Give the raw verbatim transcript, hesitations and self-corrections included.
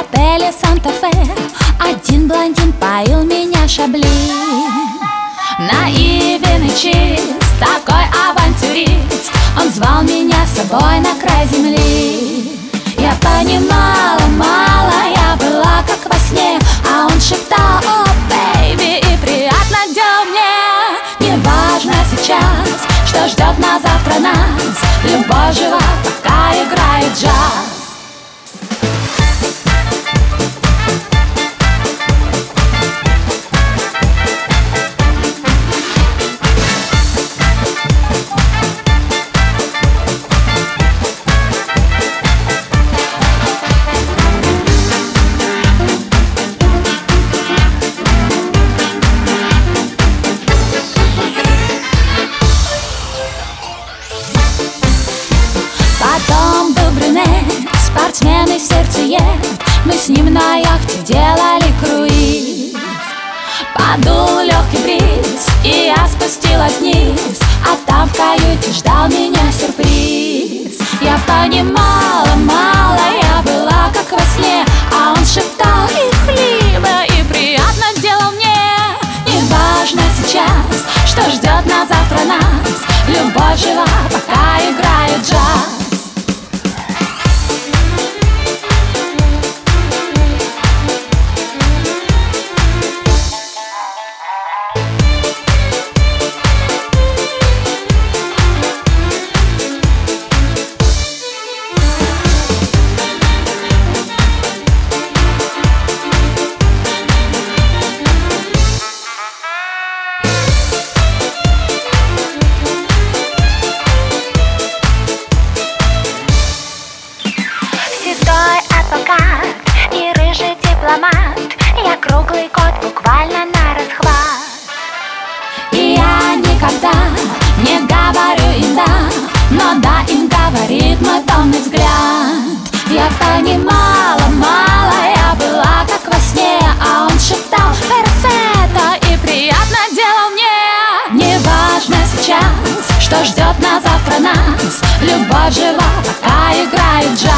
отеле Санта-Фе один блондин поил меня шабли. Наивен и чист, такой авантюрист, он звал меня с собой на край земли. Я понимала, мало, я была как во сне, а он шептал: о, бэйби, и приятно делал мне. Неважно сейчас, что ждет на завтра нас, любовь жива, пока играет джаз. Потом был брюнет, спортсмен и сердцеед. Мы с ним на яхте делали круиз. Подул легкий бриз, и я спустилась вниз, а там в каюте ждал меня сюрприз. Я понимала, мало, я была как во сне, а он шептал: и хлеба, и приятно делал мне. Неважно сейчас, что ждет на завтра нас, любовь жива, пока играет джаз. Адвокат и рыжий дипломат, я круглый кот буквально на расхват. И я никогда не говорю им да, но да им говорит мой томный взгляд. Я понимала, мало, я была как во сне, а он шептал: перфетто, и приятно делал мне. Неважно сейчас, что ждет на завтра нас, любовь жива, пока играет джаз.